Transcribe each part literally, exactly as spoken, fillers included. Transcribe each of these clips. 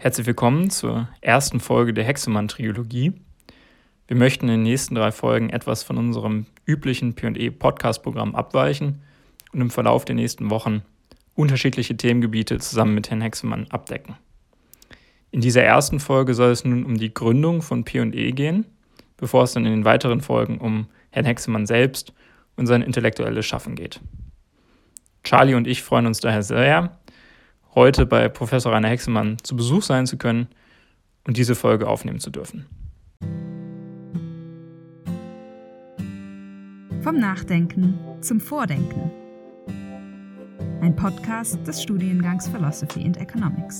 Herzlich willkommen zur ersten Folge der Hexemann-Trilogie. Wir möchten in den nächsten drei Folgen etwas von unserem üblichen P und E-Podcast-Programm abweichen und im Verlauf der nächsten Wochen unterschiedliche Themengebiete zusammen mit Herrn Hexemann abdecken. In dieser ersten Folge soll es nun um die Gründung von P und E gehen, bevor es dann in den weiteren Folgen um Herrn Hexemann selbst und sein intellektuelles Schaffen geht. Charlie und ich freuen uns daher sehr, heute bei Professor Rainer Hexemann zu Besuch sein zu können und diese Folge aufnehmen zu dürfen. Vom Nachdenken zum Vordenken. Ein Podcast des Studiengangs Philosophy and Economics.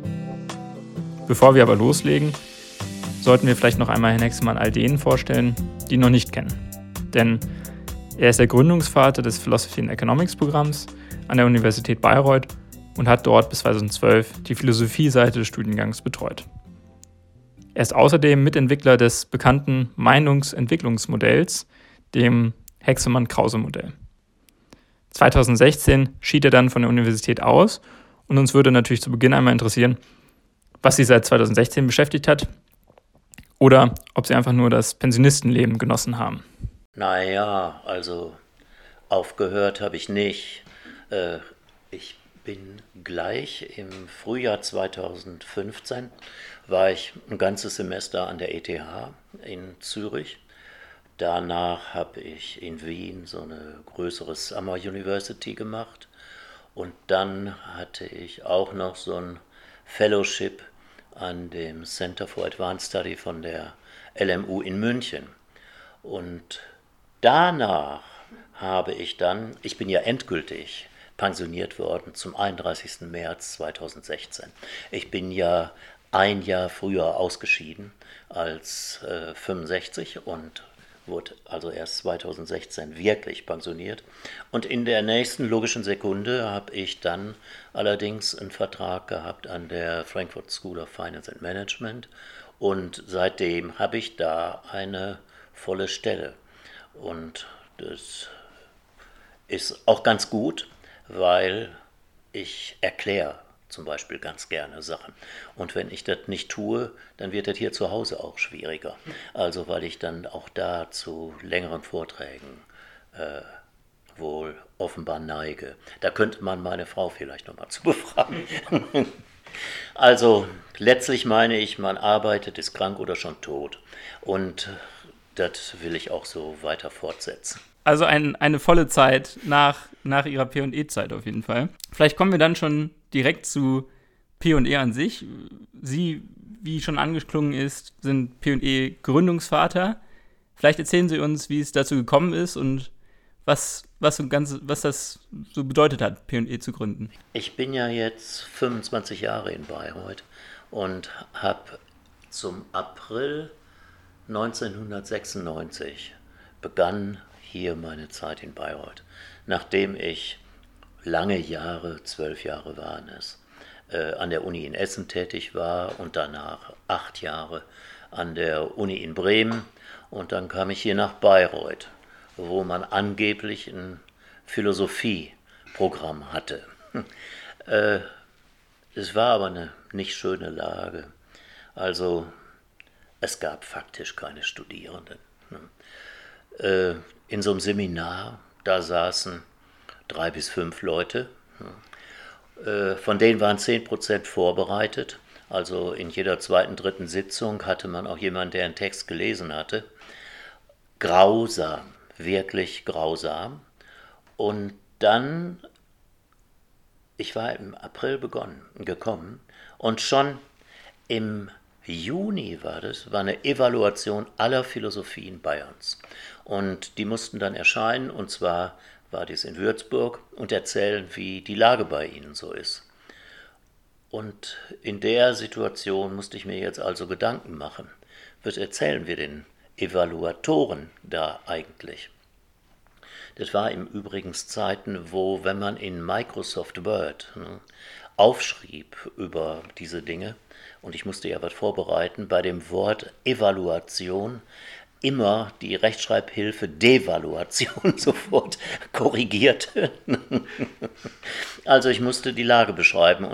Bevor wir aber loslegen, sollten wir vielleicht noch einmal Herrn Hexemann all denen vorstellen, die ihn noch nicht kennen. Denn er ist der Gründungsvater des Philosophy and Economics Programms an der Universität Bayreuth und hat dort bis zweitausendzwölf die Philosophie-Seite des Studiengangs betreut. Er ist außerdem Mitentwickler des bekannten Meinungsentwicklungsmodells, dem Hexemann-Krause-Modell. zweitausendsechzehn schied er dann von der Universität aus und uns würde natürlich zu Beginn einmal interessieren, was sie seit zweitausendsechzehn beschäftigt hat oder ob sie einfach nur das Pensionistenleben genossen haben. Naja, also aufgehört habe ich nicht. Äh, ich bin gleich im Frühjahr zweitausendfünfzehn, war ich ein ganzes Semester an der E T H in Zürich. Danach habe ich in Wien so eine größere Summer University gemacht und dann hatte ich auch noch so ein Fellowship an dem Center for Advanced Study von der L M U in München. Und danach habe ich dann, ich bin ja endgültig pensioniert worden zum einunddreißigsten März zweitausendsechzehn. Ich bin ja ein Jahr früher ausgeschieden als äh, fünfundsechzig und wurde also erst zweitausendsechzehn wirklich pensioniert. Und in der nächsten logischen Sekunde habe ich dann allerdings einen Vertrag gehabt an der Frankfurt School of Finance and Management und seitdem habe ich da eine volle Stelle. Und das ist auch ganz gut, weil ich erkläre zum Beispiel ganz gerne Sachen. Und wenn ich das nicht tue, dann wird das hier zu Hause auch schwieriger. Also weil ich dann auch da zu längeren Vorträgen äh, wohl offenbar neige. Da könnte man meine Frau vielleicht nochmal zu befragen. Also letztlich meine ich, man arbeitet, ist krank oder schon tot. Und das will ich auch so weiter fortsetzen. Also ein, eine volle Zeit nach, nach ihrer P und E-Zeit auf jeden Fall. Vielleicht kommen wir dann schon direkt zu P und E an sich. Sie, wie schon angeklungen ist, sind P und E-Gründungsvater. Vielleicht erzählen Sie uns, wie es dazu gekommen ist und was, was, so ganz, was das so bedeutet hat, P und E zu gründen. Ich bin ja jetzt fünfundzwanzig Jahre in Bayreuth und habe zum April neunzehnhundertsechsundneunzig begann hier meine Zeit in Bayreuth, nachdem ich lange Jahre, zwölf Jahre waren es, äh, an der Uni in Essen tätig war und danach acht Jahre an der Uni in Bremen und dann kam ich hier nach Bayreuth, wo man angeblich ein Philosophieprogramm hatte. äh, es war aber eine nicht schöne Lage, also es gab faktisch keine Studierenden. Äh, in so einem Seminar, da saßen drei bis fünf Leute, äh, von denen waren zehn Prozent vorbereitet, also in jeder zweiten, dritten Sitzung hatte man auch jemanden, der einen Text gelesen hatte. Grausam, wirklich grausam. Und dann, ich war im April begonnen, gekommen und schon im Juni war das, war eine Evaluation aller Philosophien Bayerns. Und die mussten dann erscheinen, und zwar war dies in Würzburg, und erzählen, wie die Lage bei ihnen so ist. Und in der Situation musste ich mir jetzt also Gedanken machen. Was erzählen wir den Evaluatoren da eigentlich? Das war im Übrigen Zeiten, wo, wenn man in Microsoft Word ne, aufschrieb über diese Dinge, und ich musste ja was vorbereiten, bei dem Wort Evaluation immer die Rechtschreibhilfe Devaluation sofort korrigierte. Also ich musste die Lage beschreiben und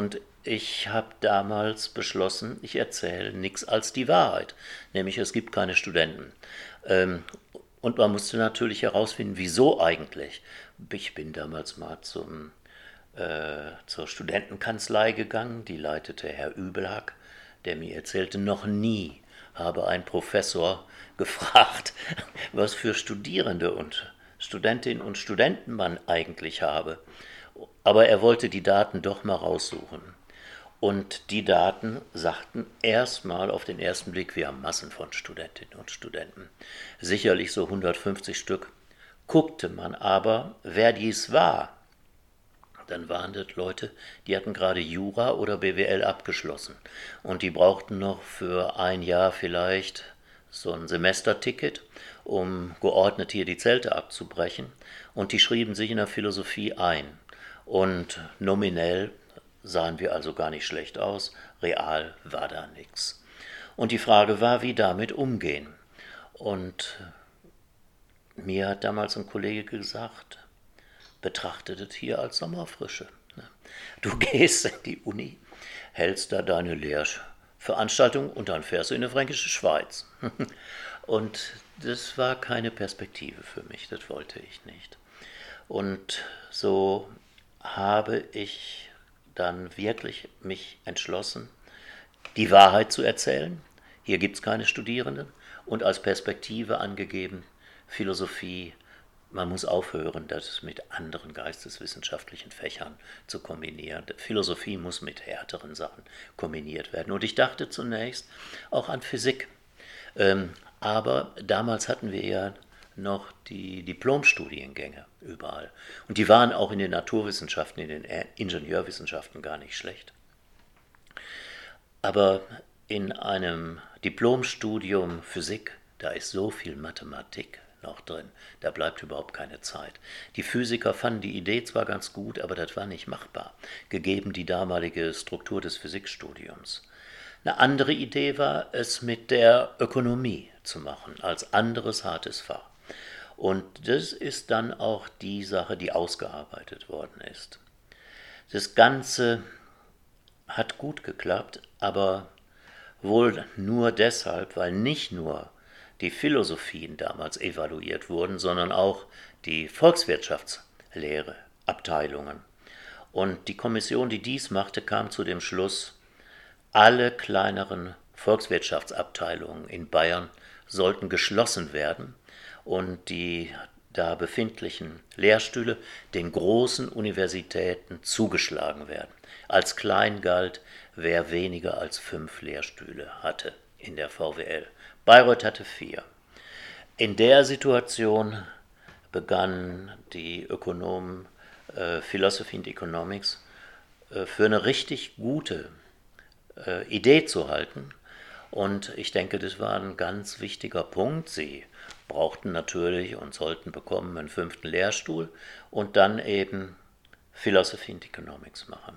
ich habe damals beschlossen, ich erzähle nichts als die Wahrheit, nämlich es gibt keine Studenten. Ähm, und man musste natürlich herausfinden, wieso eigentlich. Ich bin damals mal zum, äh, zur Studentenkanzlei gegangen, die leitete Herr Übelhack, der mir erzählte, noch nie habe ein Professor gefragt, was für Studierende und Studentinnen und Studenten man eigentlich habe. Aber er wollte die Daten doch mal raussuchen. Und die Daten sagten erstmal auf den ersten Blick, wir haben Massen von Studentinnen und Studenten. Sicherlich so hundertfünfzig Stück. Guckte man aber, wer dies war, dann waren das Leute, die hatten gerade Jura oder B W L abgeschlossen. Und die brauchten noch für ein Jahr vielleicht so ein Semesterticket, um geordnet hier die Zelte abzubrechen. Und die schrieben sich in der Philosophie ein. Und nominell sahen wir also gar nicht schlecht aus, real war da nichts. Und die Frage war, wie damit umgehen. Und mir hat damals ein Kollege gesagt, betrachte das hier als Sommerfrische. Du gehst in die Uni, hältst da deine Lehrveranstaltung und dann fährst du in die Fränkische Schweiz. Und das war keine Perspektive für mich, das wollte ich nicht. Und so habe ich dann wirklich mich entschlossen, die Wahrheit zu erzählen. Hier gibt es keine Studierenden und als Perspektive angegeben, Philosophie, man muss aufhören, das mit anderen geisteswissenschaftlichen Fächern zu kombinieren. Philosophie muss mit härteren Sachen kombiniert werden. Und ich dachte zunächst auch an Physik. Ähm, aber damals hatten wir ja noch die Diplomstudiengänge überall. Und die waren auch in den Naturwissenschaften, in den Ingenieurwissenschaften gar nicht schlecht. Aber in einem Diplomstudium Physik, da ist so viel Mathematik noch drin, da bleibt überhaupt keine Zeit. Die Physiker fanden die Idee zwar ganz gut, aber das war nicht machbar, gegeben die damalige Struktur des Physikstudiums. Eine andere Idee war, es mit der Ökonomie zu machen, als anderes hartes Fach. Und das ist dann auch die Sache, die ausgearbeitet worden ist. Das Ganze hat gut geklappt, aber wohl nur deshalb, weil nicht nur die Philosophien damals evaluiert wurden, sondern auch die Volkswirtschaftslehre, Abteilungen. Und die Kommission, die dies machte, kam zu dem Schluss, alle kleineren Volkswirtschaftsabteilungen in Bayern sollten geschlossen werden und die da befindlichen Lehrstühle den großen Universitäten zugeschlagen werden. Als klein galt, wer weniger als fünf Lehrstühle hatte in der V W L. Bayreuth hatte vier. In der Situation begannen die Ökonomen äh, Philosophy and Economics äh, für eine richtig gute äh, Idee zu halten. Und ich denke, das war ein ganz wichtiger Punkt. Sie brauchten natürlich und sollten bekommen einen fünften Lehrstuhl und dann eben Philosophy and Economics machen.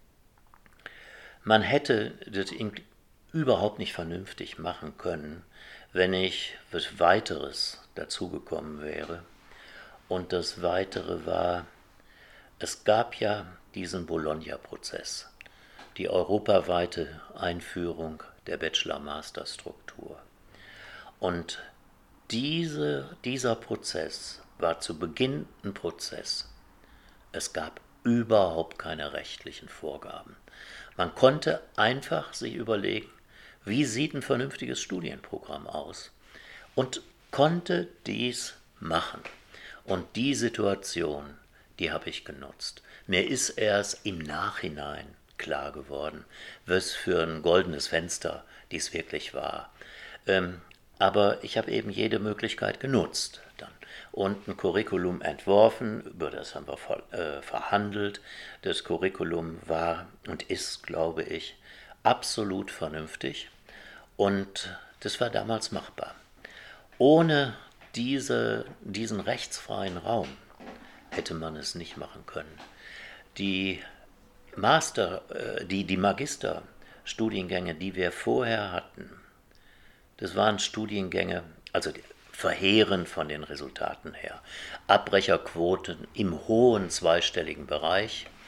Man hätte das überhaupt nicht vernünftig machen können, wenn nicht was Weiteres dazugekommen wäre. Und das Weitere war, es gab ja diesen Bologna-Prozess, die europaweite Einführung der Bachelor-Master-Struktur. Und diese, dieser Prozess war zu Beginn ein Prozess. Es gab überhaupt keine rechtlichen Vorgaben. Man konnte einfach sich überlegen, wie sieht ein vernünftiges Studienprogramm aus? Und konnte dies machen. Und die Situation, die habe ich genutzt. Mir ist erst im Nachhinein klar geworden, was für ein goldenes Fenster dies wirklich war. Ähm, aber ich habe eben jede Möglichkeit genutzt dann und ein Curriculum entworfen, über das haben wir ver, äh, verhandelt. Das Curriculum war und ist, glaube ich, absolut vernünftig und das war damals machbar. Ohne diese, diesen rechtsfreien Raum hätte man es nicht machen können. Die Master, äh, die, die Magisterstudiengänge, die wir vorher hatten, das waren Studiengänge, also verheerend von den Resultaten her. Abbrecherquoten im hohen zweistelligen Bereich.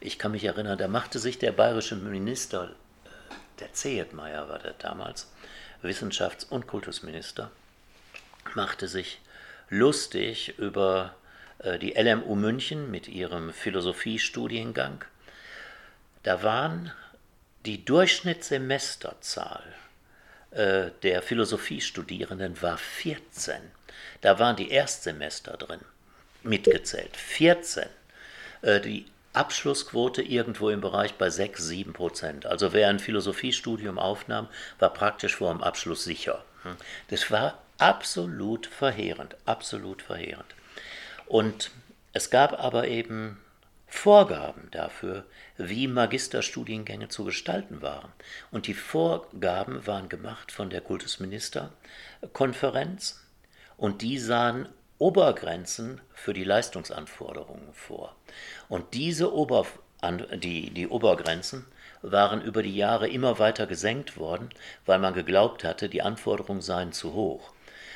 ich kann mich erinnern, da machte sich der bayerische Minister, der Zehetmeier war der damals, Wissenschafts- und Kultusminister, machte sich lustig über äh, die L M U München mit ihrem Philosophiestudiengang. Da waren die Durchschnittssemesterzahl äh, der Philosophiestudierenden war vierzehn. Da waren die Erstsemester drin, mitgezählt, vierzehn. Äh, die Abschlussquote irgendwo im Bereich bei sechs, sieben Prozent. Also wer ein Philosophiestudium aufnahm, war praktisch vor dem Abschluss sicher. Das war absolut verheerend, absolut verheerend. Und es gab aber eben Vorgaben dafür, wie Magisterstudiengänge zu gestalten waren. Und die Vorgaben waren gemacht von der Kultusministerkonferenz und die sahen Obergrenzen für die Leistungsanforderungen vor. Und diese Ober, die, die Obergrenzen waren über die Jahre immer weiter gesenkt worden, weil man geglaubt hatte, die Anforderungen seien zu hoch.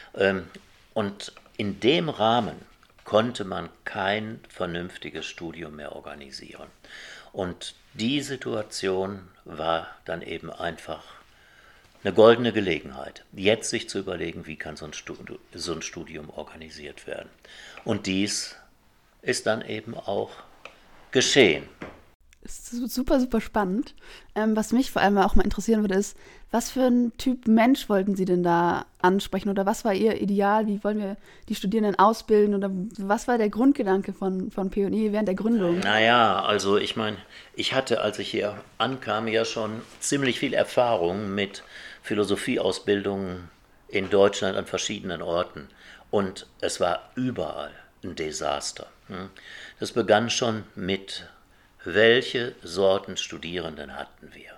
Und in dem Rahmen konnte man kein vernünftiges Studium mehr organisieren. Und die Situation war dann eben einfach eine goldene Gelegenheit, jetzt sich zu überlegen, wie kann so ein Studium, so ein Studium organisiert werden. Und dies ist dann eben auch geschehen. Das ist super, super spannend. Ähm, was mich vor allem auch mal interessieren würde, ist, was für ein Typ Mensch wollten Sie denn da ansprechen? Oder was war Ihr Ideal? Wie wollen wir die Studierenden ausbilden? Oder was war der Grundgedanke von, von P und I während der Gründung? Naja, also ich meine, ich hatte, als ich hier ankam, ja schon ziemlich viel Erfahrung mit Philosophieausbildungen in Deutschland an verschiedenen Orten. Und es war überall ein Desaster. Das begann schon mit: Welche Sorten Studierenden hatten wir?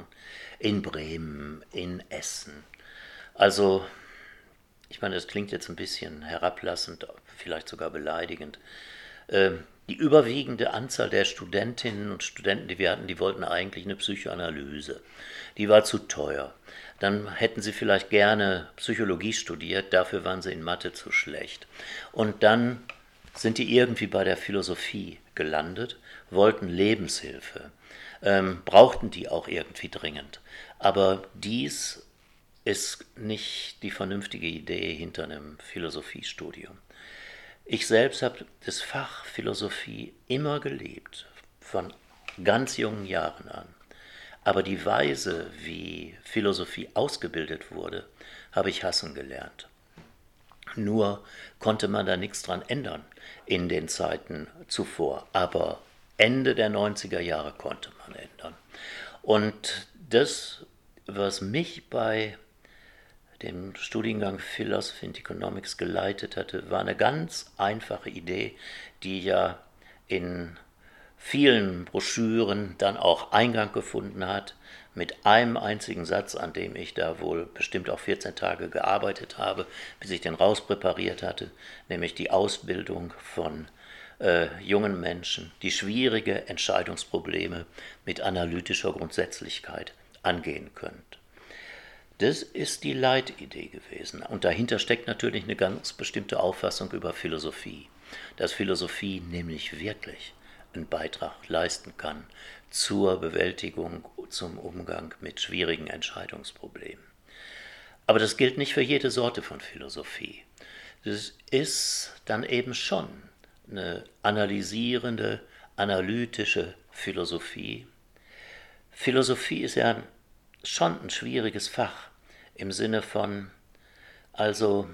In Bremen, in Essen. Also, ich meine, das klingt jetzt ein bisschen herablassend, vielleicht sogar beleidigend. Die überwiegende Anzahl der Studentinnen und Studenten, die wir hatten, die wollten eigentlich eine Psychoanalyse. Die war zu teuer. Dann hätten sie vielleicht gerne Psychologie studiert, dafür waren sie in Mathe zu schlecht. Und dann sind die irgendwie bei der Philosophie gelandet, wollten Lebenshilfe, ähm, brauchten die auch irgendwie dringend. Aber dies ist nicht die vernünftige Idee hinter einem Philosophiestudium. Ich selbst habe das Fach Philosophie immer geliebt, von ganz jungen Jahren an. Aber die Weise, wie Philosophie ausgebildet wurde, habe ich hassen gelernt. Nur konnte man da nichts dran ändern in den Zeiten zuvor. Aber Ende der neunziger Jahre konnte man ändern. Und das, was mich bei dem Studiengang Philosophy and Economics geleitet hatte, war eine ganz einfache Idee, die ja in vielen Broschüren dann auch Eingang gefunden hat, mit einem einzigen Satz, an dem ich da wohl bestimmt auch vierzehn Tage gearbeitet habe, bis ich den rauspräpariert hatte, nämlich die Ausbildung von äh, jungen Menschen, die schwierige Entscheidungsprobleme mit analytischer Grundsätzlichkeit angehen können. Das ist die Leitidee gewesen. Und dahinter steckt natürlich eine ganz bestimmte Auffassung über Philosophie, dass Philosophie nämlich wirklich einen Beitrag leisten kann zur Bewältigung, zum Umgang mit schwierigen Entscheidungsproblemen. Aber das gilt nicht für jede Sorte von Philosophie. Das ist dann eben schon eine analysierende, analytische Philosophie. Philosophie ist ja schon ein schwieriges Fach im Sinne von, also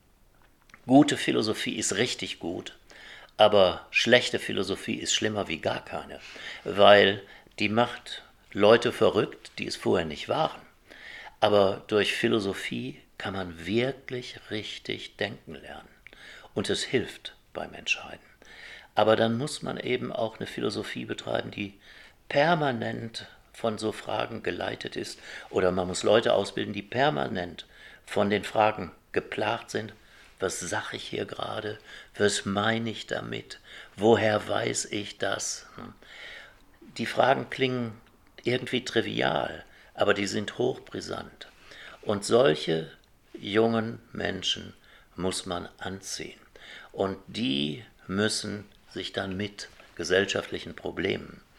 gute Philosophie ist richtig gut, aber schlechte Philosophie ist schlimmer wie gar keine, weil die macht Leute verrückt, die es vorher nicht waren. Aber durch Philosophie kann man wirklich richtig denken lernen und es hilft beim Entscheiden. Aber dann muss man eben auch eine Philosophie betreiben, die permanent von so Fragen geleitet ist, oder man muss Leute ausbilden, die permanent von den Fragen geplagt sind: Was sage ich hier gerade? Was meine ich damit? Woher weiß ich das? Die Fragen klingen irgendwie trivial, aber die sind hochbrisant. Und solche jungen Menschen muss man anziehen. Und die müssen sich dann mit gesellschaftlichen Problemen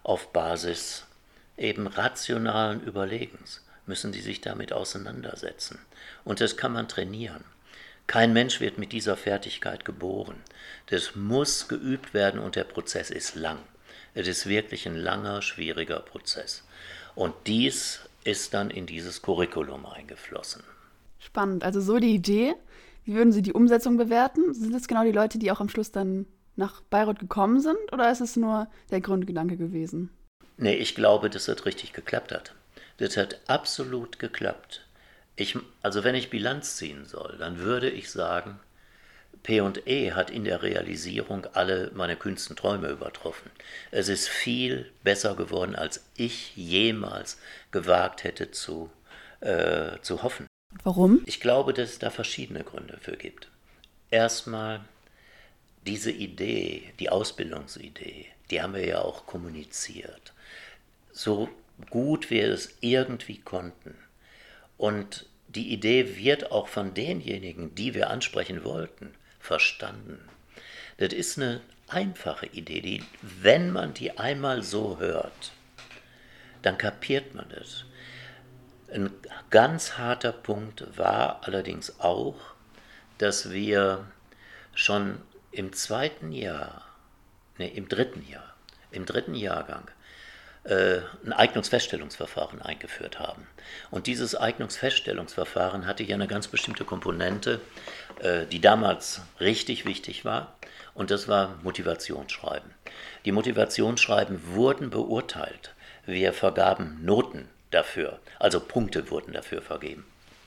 auf Basis eben rationalen Überlegens müssen die sich damit auseinandersetzen. Und das kann man trainieren. Kein Mensch wird mit dieser Fertigkeit geboren. Das muss geübt werden und der Prozess ist lang. Es ist wirklich ein langer, schwieriger Prozess. Und dies ist dann in dieses Curriculum eingeflossen. Spannend. Also so die Idee. Wie würden Sie die Umsetzung bewerten? Sind das genau die Leute, die auch am Schluss dann nach Bayreuth gekommen sind? Oder ist es nur der Grundgedanke gewesen? Nee, ich glaube, dass das richtig geklappt hat. Das hat absolut geklappt. Ich, also wenn ich Bilanz ziehen soll, dann würde ich sagen, P und E hat in der Realisierung alle meine kühnsten Träume übertroffen. Es ist viel besser geworden, als ich jemals gewagt hätte zu, äh, zu hoffen. Warum? Ich glaube, dass es da verschiedene Gründe für gibt. Erstmal diese Idee, die Ausbildungsidee, die haben wir ja auch kommuniziert. So gut wir es irgendwie konnten. Und die Idee wird auch von denjenigen, die wir ansprechen wollten, verstanden. Das ist eine einfache Idee, die, wenn man die einmal so hört, dann kapiert man das. Ein ganz harter Punkt war allerdings auch, dass wir schon im zweiten Jahr, nee, im dritten Jahr, im dritten Jahrgang äh, ein Eignungsfeststellungsverfahren eingeführt haben. Und dieses Eignungsfeststellungsverfahren hatte ja eine ganz bestimmte Komponente, äh, die damals richtig wichtig war, und das war Motivationsschreiben. Die Motivationsschreiben wurden beurteilt. Wir vergaben Noten dafür, also Punkte wurden dafür vergeben.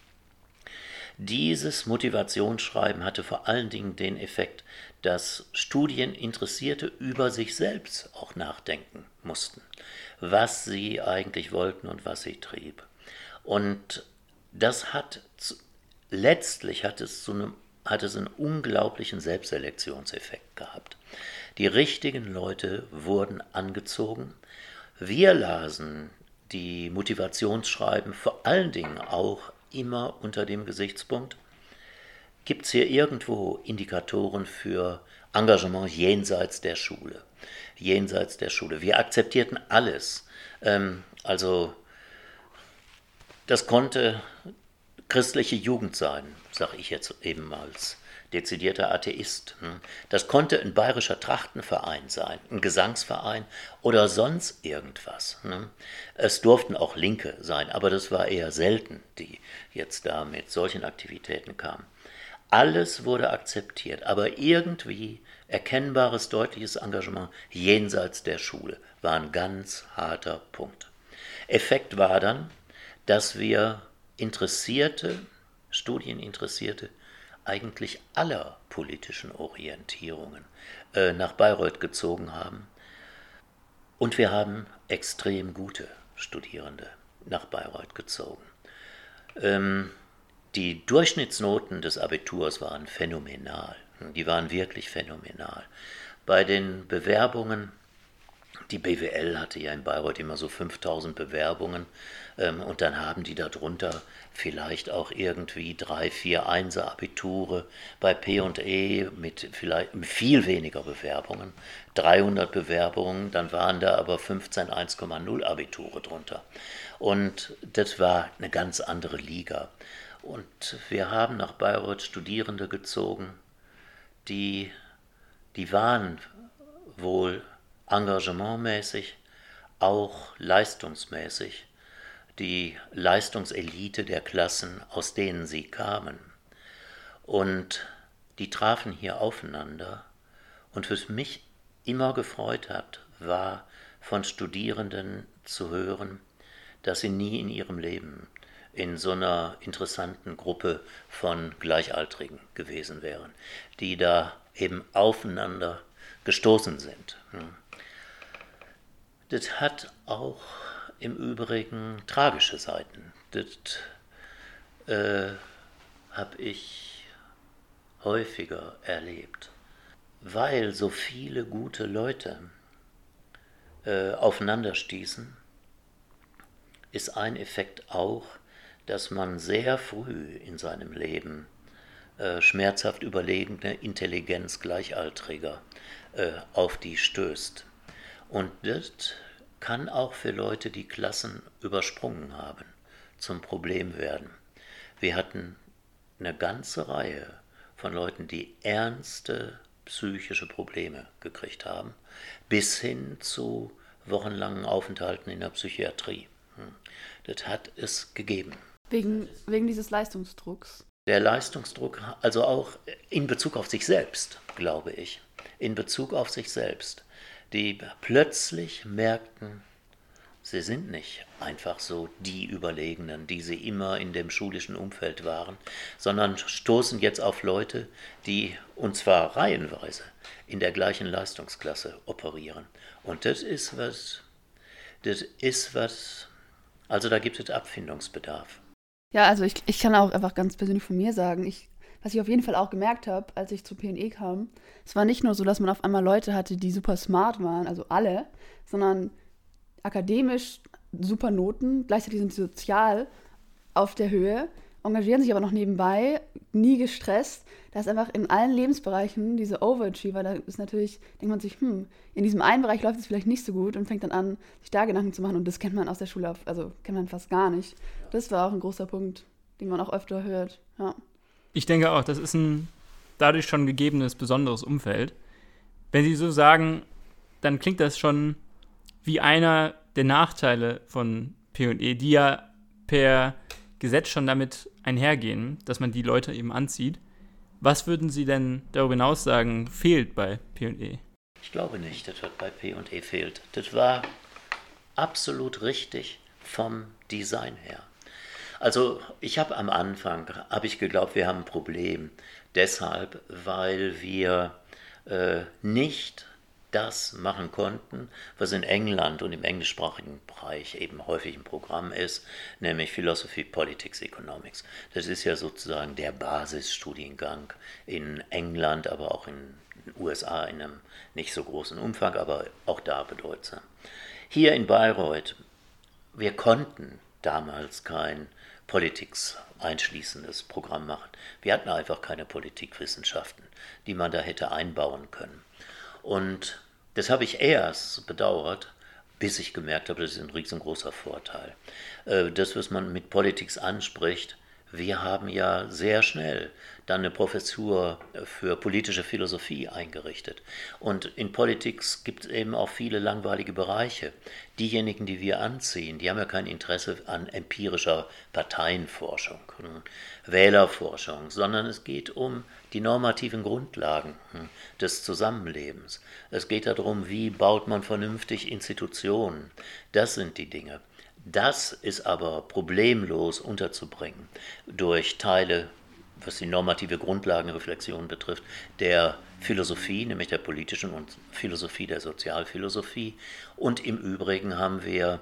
Dieses Motivationsschreiben hatte vor allen Dingen den Effekt, dass Studieninteressierte über sich selbst auch nachdenken mussten, was sie eigentlich wollten und was sie trieb. Und das hat letztlich hat es, zu einem, hat es einen unglaublichen Selbstselektionseffekt gehabt. Die richtigen Leute wurden angezogen. Wir lasen die Motivationsschreiben vor allen Dingen auch immer unter dem Gesichtspunkt, gibt es hier irgendwo Indikatoren für Engagement jenseits der Schule. Jenseits der Schule. Wir akzeptierten alles. Ähm, also das konnte christliche Jugend sein, sage ich jetzt eben als dezidierter Atheist. Das konnte ein bayerischer Trachtenverein sein, ein Gesangsverein oder sonst irgendwas. Es durften auch Linke sein, aber das war eher selten, die jetzt da mit solchen Aktivitäten kamen. Alles wurde akzeptiert, aber irgendwie erkennbares, deutliches Engagement jenseits der Schule war ein ganz harter Punkt. Effekt war dann, dass wir Interessierte, Studieninteressierte, eigentlich aller politischen Orientierungen äh, nach Bayreuth gezogen haben. Und wir haben extrem gute Studierende nach Bayreuth gezogen. Ähm, die Durchschnittsnoten des Abiturs waren phänomenal. Die waren wirklich phänomenal. Bei den Bewerbungen, die B W L hatte ja in Bayreuth immer so fünftausend Bewerbungen, ähm, und dann haben die darunter vielleicht auch irgendwie drei, vier Einser-Abiture, bei P und E mit vielleicht mit viel weniger Bewerbungen, dreihundert Bewerbungen, dann waren da aber fünfzehn eins Komma null Abiture drunter. Und das war eine ganz andere Liga. Und wir haben nach Bayreuth Studierende gezogen, die, die waren wohl engagementmäßig, auch leistungsmäßig, die Leistungselite der Klassen, aus denen sie kamen. Und die trafen hier aufeinander. Und was mich immer gefreut hat, war von Studierenden zu hören, dass sie nie in ihrem Leben in so einer interessanten Gruppe von Gleichaltrigen gewesen wären, die da eben aufeinander gestoßen sind. Das hat auch im Übrigen tragische Seiten. Das äh, habe ich häufiger erlebt, weil so viele gute Leute äh, aufeinander stießen, ist ein Effekt auch, dass man sehr früh in seinem Leben äh, schmerzhaft überlegene Intelligenz Gleichaltriger äh, auf die stößt. Und das kann auch für Leute, die Klassen übersprungen haben, zum Problem werden. Wir hatten eine ganze Reihe von Leuten, die ernste psychische Probleme gekriegt haben, bis hin zu wochenlangen Aufenthalten in der Psychiatrie. Das hat es gegeben. Wegen, wegen dieses Leistungsdrucks? Der Leistungsdruck, also auch in Bezug auf sich selbst, glaube ich, in Bezug auf sich selbst, die plötzlich merkten, sie sind nicht einfach so die Überlegenen, die sie immer in dem schulischen Umfeld waren, sondern stoßen jetzt auf Leute, die, und zwar reihenweise, in der gleichen Leistungsklasse operieren. Und das ist was, das ist was, also da gibt es Abfindungsbedarf. Ja, also ich, ich kann auch einfach ganz persönlich von mir sagen, ich, was ich auf jeden Fall auch gemerkt habe, als ich zu P N E kam, es war nicht nur so, dass man auf einmal Leute hatte, die super smart waren, also alle, sondern akademisch super Noten, gleichzeitig sind sie sozial auf der Höhe, engagieren sich aber noch nebenbei, nie gestresst. Da ist einfach in allen Lebensbereichen diese Overachiever, da ist natürlich, denkt man sich, hm, in diesem einen Bereich läuft es vielleicht nicht so gut und fängt dann an, sich da Gedanken zu machen und das kennt man aus der Schule, also kennt man fast gar nicht. Das war auch ein großer Punkt, den man auch öfter hört, ja. Ich denke auch, das ist ein dadurch schon gegebenes, besonderes Umfeld. Wenn Sie so sagen, dann klingt das schon wie einer der Nachteile von P und E, die ja per Gesetz schon damit einhergehen, dass man die Leute eben anzieht. Was würden Sie denn darüber hinaus sagen, fehlt bei P und E? Ich glaube nicht, dass was bei P und E fehlt. Das war absolut richtig vom Design her. Also ich habe am Anfang, habe ich geglaubt, wir haben ein Problem. Deshalb, weil wir äh, nicht das machen konnten, was in England und im englischsprachigen Bereich eben häufig ein Programm ist, nämlich Philosophy, Politics, Economics. Das ist ja sozusagen der Basisstudiengang in England, aber auch in den U S A in einem nicht so großen Umfang, aber auch da bedeutsam. Hier in Bayreuth, wir konnten damals kein Politics einschließendes Programm machen. Wir hatten einfach keine Politikwissenschaften, die man da hätte einbauen können. Und das habe ich erst bedauert, bis ich gemerkt habe, das ist ein riesengroßer Vorteil. Das, was man mit Politics anspricht, wir haben ja sehr schnell dann eine Professur für politische Philosophie eingerichtet. Und in Politics gibt es eben auch viele langweilige Bereiche. Diejenigen, die wir anziehen, die haben ja kein Interesse an empirischer Parteienforschung, Wählerforschung, sondern es geht um die normativen Grundlagen des Zusammenlebens. Es geht darum, wie baut man vernünftig Institutionen. Das sind die Dinge. Das ist aber problemlos unterzubringen durch Teile, was die normative Grundlagenreflexion betrifft, der Philosophie, nämlich der politischen und Philosophie der Sozialphilosophie. Und im Übrigen haben wir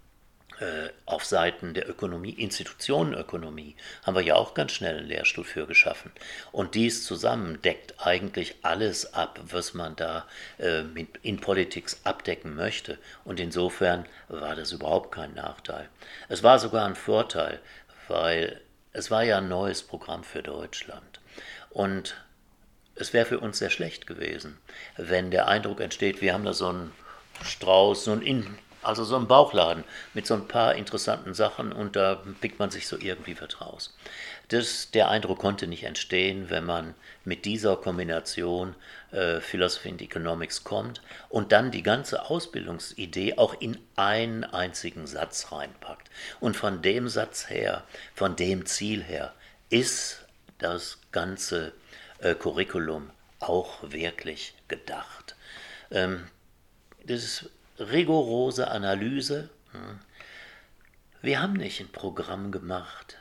äh, auf Seiten der Ökonomie, Institutionenökonomie, haben wir ja auch ganz schnell einen Lehrstuhl für geschaffen. Und dies zusammen deckt eigentlich alles ab, was man da äh, mit, in Politics abdecken möchte. Und insofern war das überhaupt kein Nachteil. Es war sogar ein Vorteil, weil es war ja ein neues Programm für Deutschland. Und es wäre für uns sehr schlecht gewesen, wenn der Eindruck entsteht, wir haben da so einen Strauß, so einen In also so einen Bauchladen mit so ein paar interessanten Sachen und da pickt man sich so irgendwie was raus. Das, der Eindruck konnte nicht entstehen, wenn man mit dieser Kombination äh, Philosophy and Economics kommt und dann die ganze Ausbildungsidee auch in einen einzigen Satz reinpackt. Und von dem Satz her, von dem Ziel her, ist das ganze äh, Curriculum auch wirklich gedacht. Ähm, das ist rigorose Analyse. Wir haben nicht ein Programm gemacht,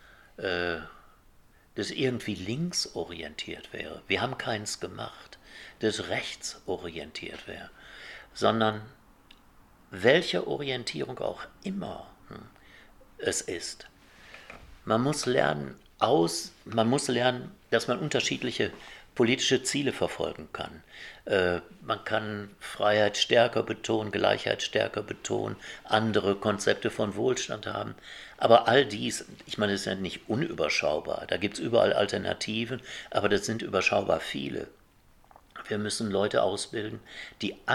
das irgendwie linksorientiert wäre. Wir haben keins gemacht, das rechtsorientiert wäre, sondern welche Orientierung auch immer es ist. Man muss lernen, aus, man muss lernen, dass man unterschiedliche politische Ziele verfolgen kann. Äh, man kann Freiheit stärker betonen, Gleichheit stärker betonen, andere Konzepte von Wohlstand haben. Aber all dies, ich meine, das ist ja nicht unüberschaubar. Da gibt es überall Alternativen, aber das sind überschaubar viele. Wir müssen Leute ausbilden, die alle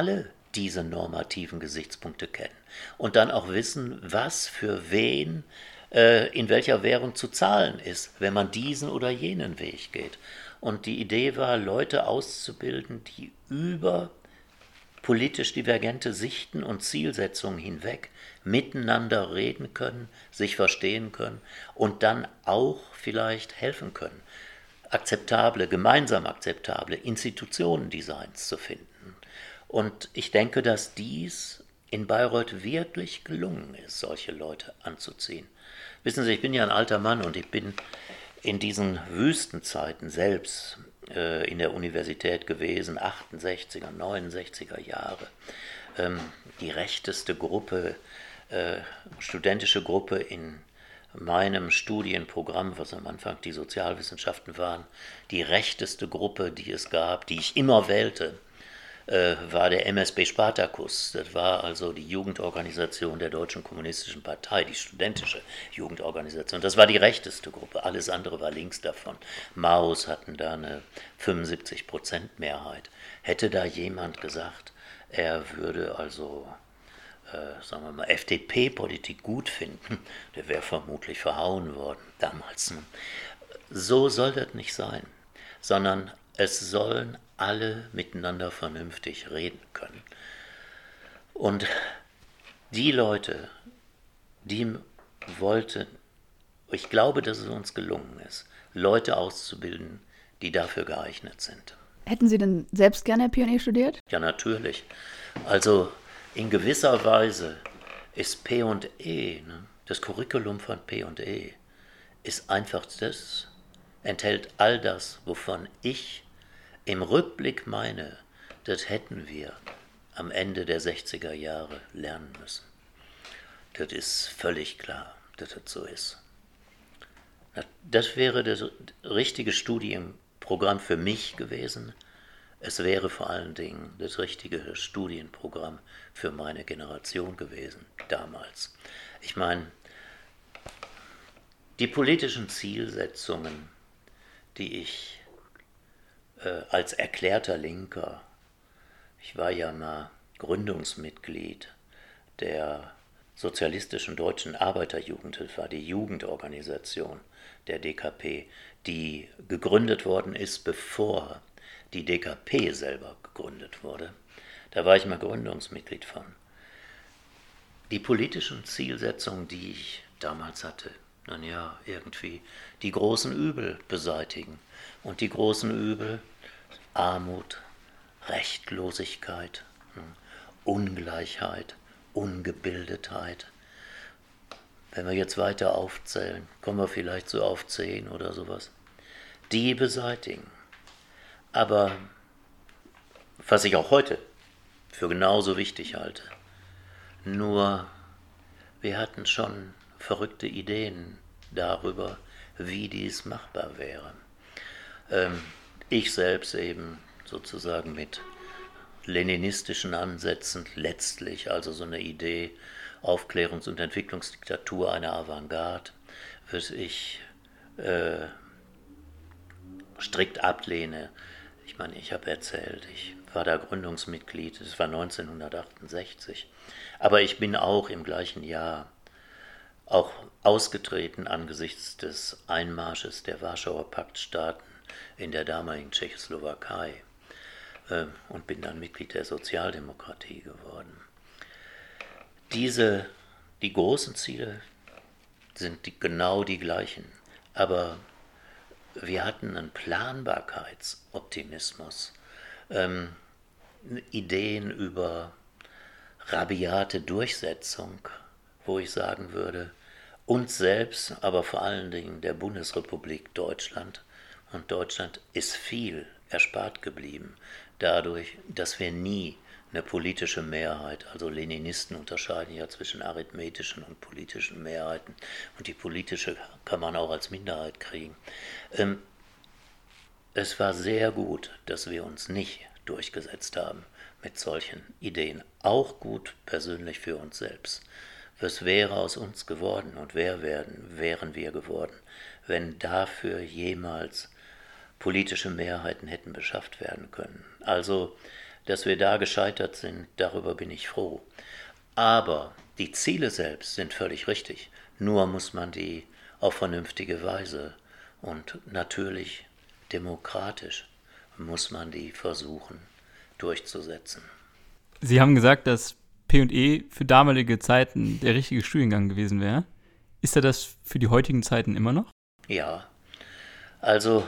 diese normativen Gesichtspunkte kennen und dann auch wissen, was für wen äh, in welcher Währung zu zahlen ist, wenn man diesen oder jenen Weg geht. Und die Idee war, Leute auszubilden, die über politisch divergente Sichten und Zielsetzungen hinweg miteinander reden können, sich verstehen können und dann auch vielleicht helfen können, akzeptable, gemeinsam akzeptable Institutionendesigns zu finden. Und ich denke, dass dies in Bayreuth wirklich gelungen ist, solche Leute anzuziehen. Wissen Sie, ich bin ja ein alter Mann und ich bin in diesen Wüstenzeiten selbst äh, in der Universität gewesen, achtundsechziger, neunundsechziger Jahre. Ähm, die rechteste Gruppe, äh, studentische Gruppe in meinem Studienprogramm, was am Anfang die Sozialwissenschaften waren, die rechteste Gruppe, die es gab, die ich immer wählte, äh, war der M S B Spartacus. Das war also die Jugendorganisation der Deutschen Kommunistischen Partei, die studentische Jugendorganisation. Das war die rechteste Gruppe, alles andere war links davon. Maos hatten da eine fünfundsiebzig Prozent Mehrheit. Hätte da jemand gesagt, er würde also Äh, sagen wir mal, F D P-Politik gut finden, der wäre vermutlich verhauen worden damals. So soll das nicht sein, sondern es sollen alle miteinander vernünftig reden können. Und die Leute, die wollten, ich glaube, dass es uns gelungen ist, Leute auszubilden, die dafür geeignet sind. Hätten Sie denn selbst gerne P und E studiert? Ja, natürlich. Also in gewisser Weise ist P und E, ne, das Curriculum von P und E, ist einfach das, enthält all das, wovon ich im Rückblick meine, das hätten wir am Ende der sechziger Jahre lernen müssen. Das ist völlig klar, dass das so ist. Das wäre das richtige Studienprogramm für mich gewesen. Es wäre vor allen Dingen das richtige Studienprogramm für meine Generation gewesen, damals. Ich meine, die politischen Zielsetzungen, die ich äh, als erklärter Linker, ich war ja mal Gründungsmitglied der Sozialistischen Deutschen Arbeiterjugend, das war die Jugendorganisation der D K P, die gegründet worden ist, bevor die D K P selber gegründet wurde. Da war ich mal Gründungsmitglied von. Die politischen Zielsetzungen, die ich damals hatte, nun ja, irgendwie die großen Übel beseitigen. Und die großen Übel, Armut, Rechtlosigkeit, Ungleichheit, Ungebildetheit. Wenn wir jetzt weiter aufzählen, kommen wir vielleicht so auf zehn oder sowas. Die beseitigen. Aber was ich auch heute für genauso wichtig halte, nur wir hatten schon verrückte Ideen darüber, wie dies machbar wäre. Ähm, ich selbst eben sozusagen mit leninistischen Ansätzen letztlich, also so eine Idee, Aufklärungs- und Entwicklungsdiktatur einer Avantgarde, was ich äh, strikt ablehne. Ich meine, ich habe erzählt, ich war da Gründungsmitglied, das war neunzehnhundertachtundsechzig, aber ich bin auch im gleichen Jahr auch ausgetreten angesichts des Einmarsches der Warschauer Paktstaaten in der damaligen Tschechoslowakei äh, und bin dann Mitglied der Sozialdemokratie geworden. Diese, die großen Ziele sind die, genau die gleichen, aber wir hatten einen Planbarkeitsoptimismus, ähm, Ideen über rabiate Durchsetzung, wo ich sagen würde, uns selbst, aber vor allen Dingen der Bundesrepublik Deutschland, und Deutschland ist viel erspart geblieben, dadurch, dass wir nie eine politische Mehrheit, also Leninisten unterscheiden ja zwischen arithmetischen und politischen Mehrheiten, und die politische kann man auch als Minderheit kriegen. Ähm, es war sehr gut, dass wir uns nicht durchgesetzt haben mit solchen Ideen, auch gut persönlich für uns selbst. Was wäre aus uns geworden und wer werden, wären wir geworden, wenn dafür jemals politische Mehrheiten hätten beschafft werden können? Also Dass wir da gescheitert sind, darüber bin ich froh. Aber die Ziele selbst sind völlig richtig. Nur muss man die auf vernünftige Weise und natürlich demokratisch muss man die versuchen durchzusetzen. Sie haben gesagt, dass P und E für damalige Zeiten der richtige Studiengang gewesen wäre. Ist er das für die heutigen Zeiten immer noch? Ja, also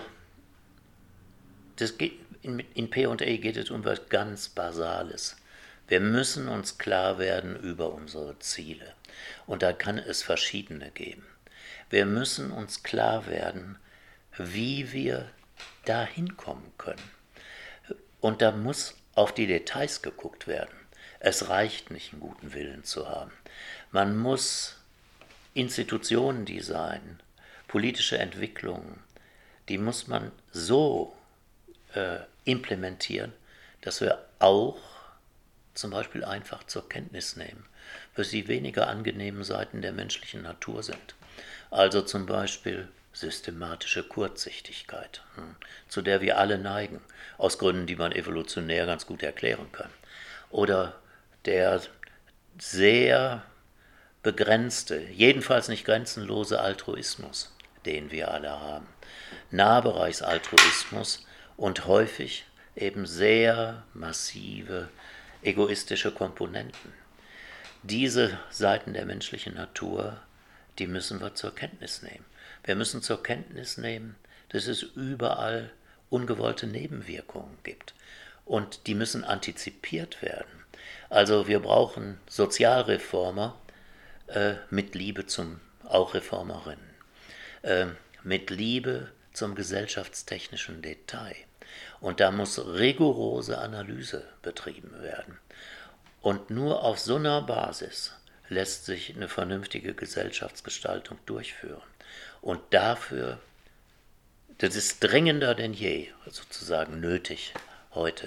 das geht, in, in P und E geht es um was ganz Basales. Wir müssen uns klar werden über unsere Ziele. Und da kann es verschiedene geben. Wir müssen uns klar werden, wie wir dahin kommen können. Und da muss auf die Details geguckt werden. Es reicht nicht, einen guten Willen zu haben. Man muss Institutionen designen, politische Entwicklungen, die muss man so äh, implementieren, dass wir auch zum Beispiel einfach zur Kenntnis nehmen, was die weniger angenehmen Seiten der menschlichen Natur sind. Also zum Beispiel systematische Kurzsichtigkeit, hm, zu der wir alle neigen, aus Gründen, die man evolutionär ganz gut erklären kann. Oder der sehr begrenzte, jedenfalls nicht grenzenlose Altruismus, den wir alle haben. Nahbereichsaltruismus und häufig eben sehr massive egoistische Komponenten. Diese Seiten der menschlichen Natur, die müssen wir zur Kenntnis nehmen. Wir müssen zur Kenntnis nehmen, dass es überall ungewollte Nebenwirkungen gibt. Und die müssen antizipiert werden. Also wir brauchen Sozialreformer äh, mit Liebe zum, auch Reformerinnen, äh, mit Liebe zum gesellschaftstechnischen Detail. Und da muss rigorose Analyse betrieben werden. Und nur auf so einer Basis lässt sich eine vernünftige Gesellschaftsgestaltung durchführen. Und dafür, das ist dringender denn je, sozusagen nötig heute.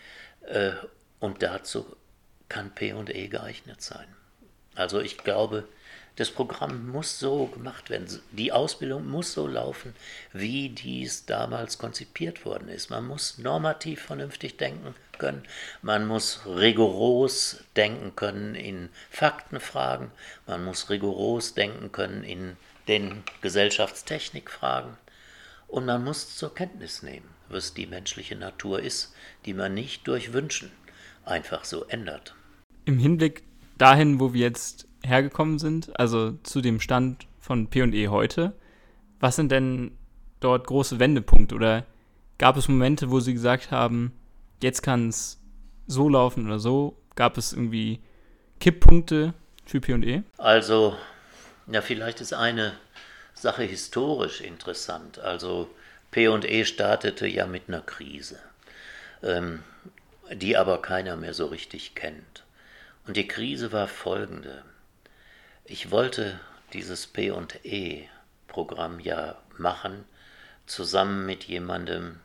Und dazu kann P und E geeignet sein. Also ich glaube, das Programm muss so gemacht werden. Die Ausbildung muss so laufen, wie dies damals konzipiert worden ist. Man muss normativ vernünftig denken können. Man muss rigoros denken können in Faktenfragen. Man muss rigoros denken können in den Gesellschaftstechnikfragen. Und man muss zur Kenntnis nehmen, was die menschliche Natur ist, die man nicht durch Wünschen einfach so ändert. Im Hinblick dahin, wo wir jetzt hergekommen sind, also zu dem Stand von P und E heute, was sind denn dort große Wendepunkte? Oder gab es Momente, wo Sie gesagt haben, jetzt kann es so laufen oder so? Gab es irgendwie Kipppunkte für P und E? Also, ja, vielleicht ist eine Sache historisch interessant. Also P und E startete ja mit einer Krise, ähm, die aber keiner mehr so richtig kennt. Und die Krise war folgende. Ich wollte dieses P und E-Programm ja machen, zusammen mit jemandem,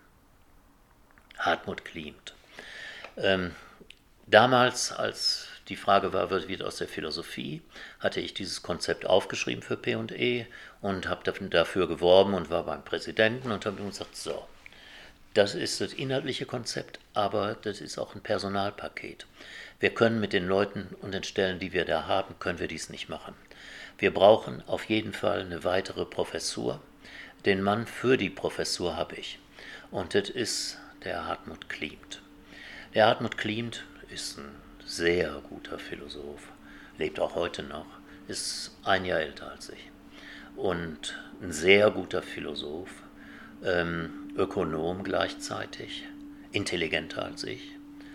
Hartmut Klimt. Ähm, damals, als die Frage war, was wird aus der Philosophie, hatte ich dieses Konzept aufgeschrieben für P und E und habe dafür geworben und war beim Präsidenten und habe ihm gesagt, so, das ist das inhaltliche Konzept, aber das ist auch ein Personalpaket. Wir können mit den Leuten und den Stellen, die wir da haben, können wir dies nicht machen. Wir brauchen auf jeden Fall eine weitere Professur. Den Mann für die Professur habe ich. Und das ist der Hartmut Klimt. Der Hartmut Klimt ist ein sehr guter Philosoph, lebt auch heute noch, ist ein Jahr älter als ich. Und ein sehr guter Philosoph, ähm, Ökonom gleichzeitig, intelligenter als ich.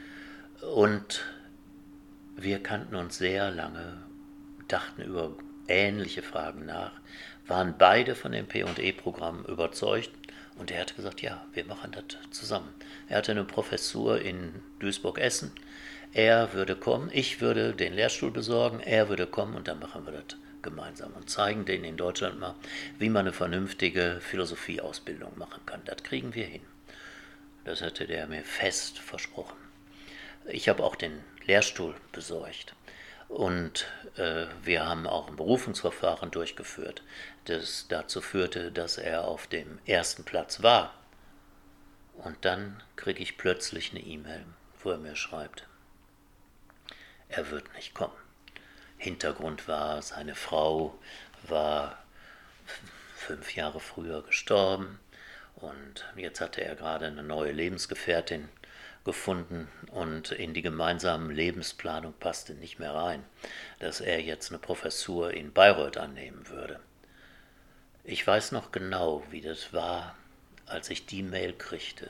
Und wir kannten uns sehr lange, dachten über ähnliche Fragen nach, waren beide von dem P und E-Programm überzeugt und er hatte gesagt, ja, wir machen das zusammen. Er hatte eine Professur in Duisburg-Essen, er würde kommen, ich würde den Lehrstuhl besorgen, er würde kommen und dann machen wir das gemeinsam und zeigen denen in Deutschland mal, wie man eine vernünftige Philosophieausbildung machen kann. Das kriegen wir hin. Das hatte der mir fest versprochen. Ich habe auch den Lehrstuhl besorgt und äh, wir haben auch ein Berufungsverfahren durchgeführt, das dazu führte, dass er auf dem ersten Platz war. Und dann kriege ich plötzlich eine E-Mail wo er mir schreibt, er wird nicht kommen. Hintergrund war, seine Frau war fünf Jahre früher gestorben und jetzt hatte er gerade eine neue Lebensgefährtin gefunden und in die gemeinsame Lebensplanung passte nicht mehr rein, dass er jetzt eine Professur in Bayreuth annehmen würde. Ich weiß noch genau, wie das war, als ich die Mail kriegte.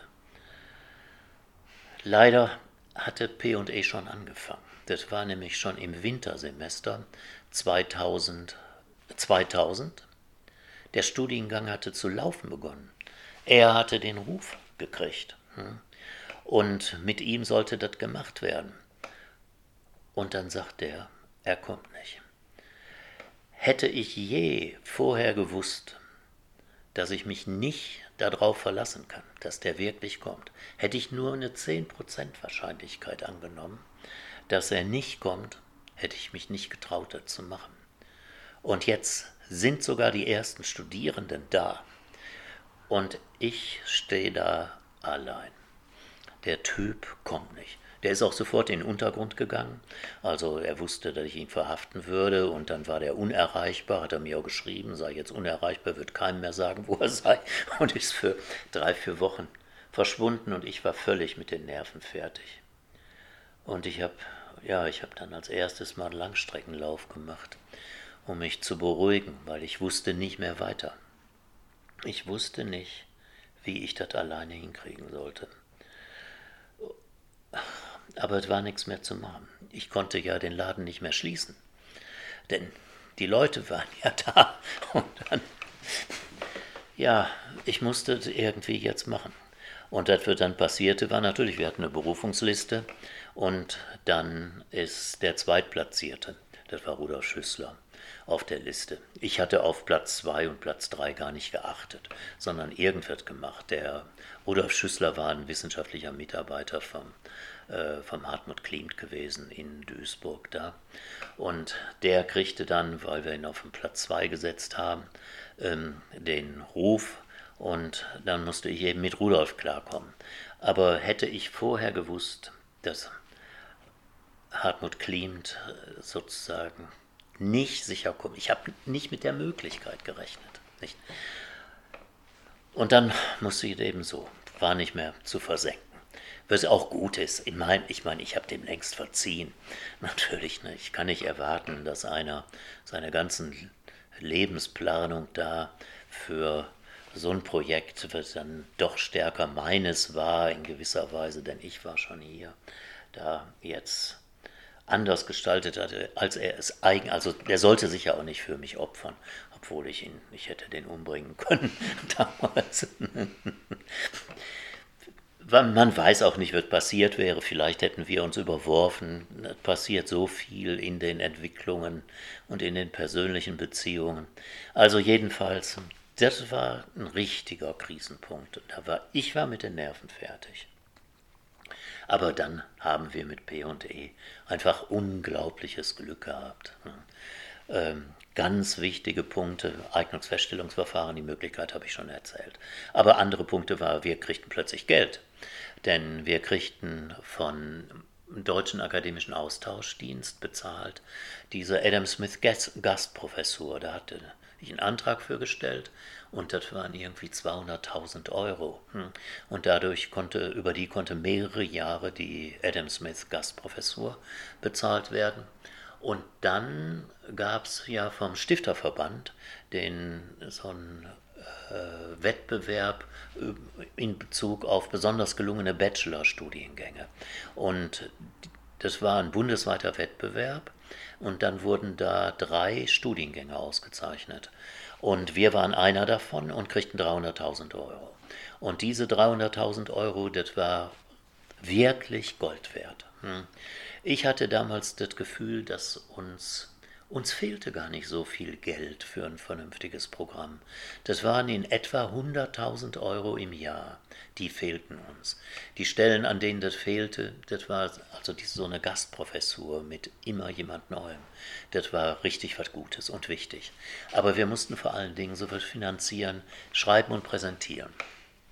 Leider hatte P und E schon angefangen. Das war nämlich schon im Wintersemester zweitausend. zweitausend. Der Studiengang hatte zu laufen begonnen. Er hatte den Ruf gekriegt. Und mit ihm sollte das gemacht werden. Und dann sagt er, er kommt nicht. Hätte ich je vorher gewusst, dass ich mich nicht darauf verlassen kann, dass der wirklich kommt, hätte ich nur eine zehn Prozent Wahrscheinlichkeit angenommen, dass er nicht kommt, hätte ich mich nicht getraut, das zu machen. Und jetzt sind sogar die ersten Studierenden da. Und ich stehe da allein. Der Typ kommt nicht. Der ist auch sofort in den Untergrund gegangen. Also er wusste, dass ich ihn verhaften würde und dann war der unerreichbar, hat er mir auch geschrieben, sei jetzt unerreichbar, wird keinem mehr sagen, wo er sei und ist für drei, vier Wochen verschwunden und ich war völlig mit den Nerven fertig. Und ich habe, ja, ich habe dann als erstes mal einen Langstreckenlauf gemacht, um mich zu beruhigen, weil ich wusste nicht mehr weiter. Ich wusste nicht, wie ich das alleine hinkriegen sollte. Aber es war nichts mehr zu machen. Ich konnte ja den Laden nicht mehr schließen, denn die Leute waren ja da. Und dann, ja, ich musste es irgendwie jetzt machen. Und das, was dann passierte, war natürlich, wir hatten eine Berufungsliste und dann ist der Zweitplatzierte, das war Rudolf Schüssler, auf der Liste. Ich hatte auf Platz zwei und Platz drei gar nicht geachtet, sondern irgendwas gemacht. Der Rudolf Schüssler war ein wissenschaftlicher Mitarbeiter vom, äh, vom Hartmut Klimt gewesen in Duisburg da. Und der kriegte dann, weil wir ihn auf den Platz zwei gesetzt haben, ähm, den Ruf und dann musste ich eben mit Rudolf klarkommen. Aber hätte ich vorher gewusst, dass Hartmut Klimt sozusagen nicht sicher kommt. Ich habe nicht mit der Möglichkeit gerechnet. Nicht? Und dann musste ich eben so, war nicht mehr zu versenken. Was auch gut ist, ich meine, ich, mein, ich habe dem längst verziehen. Natürlich, ne, ich kann nicht erwarten, dass einer seine ganzen Lebensplanung da für so ein Projekt, was dann doch stärker meines war in gewisser Weise, denn ich war schon hier, da jetzt anders gestaltet hatte, als er es eigen, also der sollte sich ja auch nicht für mich opfern, obwohl ich ihn, ich hätte den umbringen können damals. Man weiß auch nicht, was passiert wäre, vielleicht hätten wir uns überworfen, es passiert so viel in den Entwicklungen und in den persönlichen Beziehungen. Also jedenfalls, das war ein richtiger Krisenpunkt und da war, ich war mit den Nerven fertig. Aber dann haben wir mit P und E einfach unglaubliches Glück gehabt. Ähm, ganz wichtige Punkte, Eignungsfeststellungsverfahren, die Möglichkeit habe ich schon erzählt. Aber andere Punkte war, wir kriegten plötzlich Geld. Denn wir kriegten von Deutschen Akademischen Austauschdienst bezahlt diese Adam Smith Gastprofessur. Da hatte ich einen Antrag für gestellt und das waren irgendwie zweihunderttausend Euro. Und dadurch konnte, über die konnte mehrere Jahre die Adam Smith Gastprofessur bezahlt werden. Und dann gab es ja vom Stifterverband den, so einen äh, Wettbewerb in Bezug auf besonders gelungene Bachelorstudiengänge. Und das war ein bundesweiter Wettbewerb und dann wurden da drei Studiengänge ausgezeichnet. Und wir waren einer davon und kriegten dreihunderttausend Euro. Und diese dreihunderttausend Euro, das war wirklich Gold wert. Ich hatte damals das Gefühl, dass uns, uns fehlte gar nicht so viel Geld für ein vernünftiges Programm. Das waren in etwa hunderttausend Euro im Jahr, die fehlten uns. Die Stellen, an denen das fehlte, das war also die, so eine Gastprofessur mit immer jemand Neuem. Das war richtig was Gutes und wichtig. Aber wir mussten vor allen Dingen so was finanzieren, schreiben und präsentieren.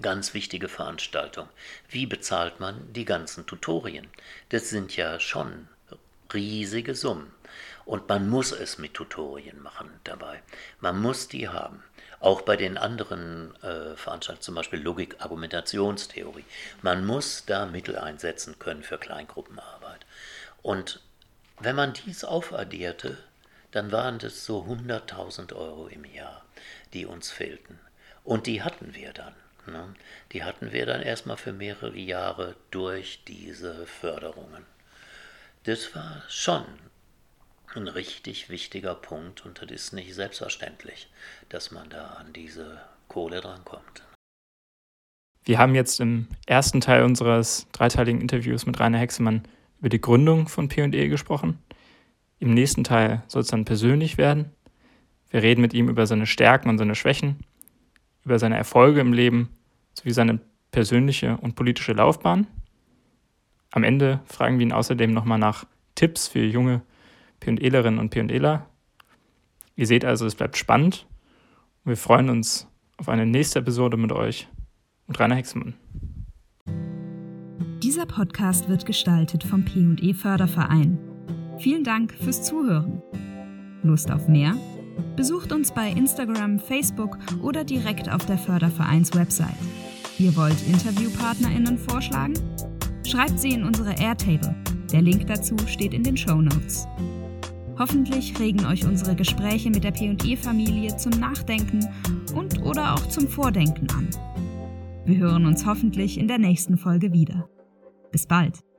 Ganz wichtige Veranstaltung. Wie bezahlt man die ganzen Tutorien? Das sind ja schon riesige Summen. Und man muss es mit Tutorien machen dabei. Man muss die haben. Auch bei den anderen äh, Veranstaltungen, zum Beispiel Logik, Argumentationstheorie. Man muss da Mittel einsetzen können für Kleingruppenarbeit. Und wenn man dies aufaddierte, dann waren das so hunderttausend Euro im Jahr, die uns fehlten. Und die hatten wir dann. Ne? Die hatten wir dann erstmal für mehrere Jahre durch diese Förderungen. Das war schon ein richtig wichtiger Punkt und das ist nicht selbstverständlich, dass man da an diese Kohle drankommt. Wir haben jetzt im ersten Teil unseres dreiteiligen Interviews mit Rainer Hexemann über die Gründung von P und E gesprochen. Im nächsten Teil soll es dann persönlich werden. Wir reden mit ihm über seine Stärken und seine Schwächen, über seine Erfolge im Leben sowie seine persönliche und politische Laufbahn. Am Ende fragen wir ihn außerdem nochmal nach Tipps für junge P und Elerinnen und P und Eler. Ihr seht also, es bleibt spannend. Und wir freuen uns auf eine nächste Episode mit euch und Rainer Hexemann. Dieser Podcast wird gestaltet vom P und E Förderverein. Vielen Dank fürs Zuhören. Lust auf mehr? Besucht uns bei Instagram, Facebook oder direkt auf der Fördervereins-Website. Ihr wollt InterviewpartnerInnen vorschlagen? Schreibt sie in unsere Airtable. Der Link dazu steht in den Shownotes. Hoffentlich regen euch unsere Gespräche mit der P und E-Familie zum Nachdenken und oder auch zum Vordenken an. Wir hören uns hoffentlich in der nächsten Folge wieder. Bis bald!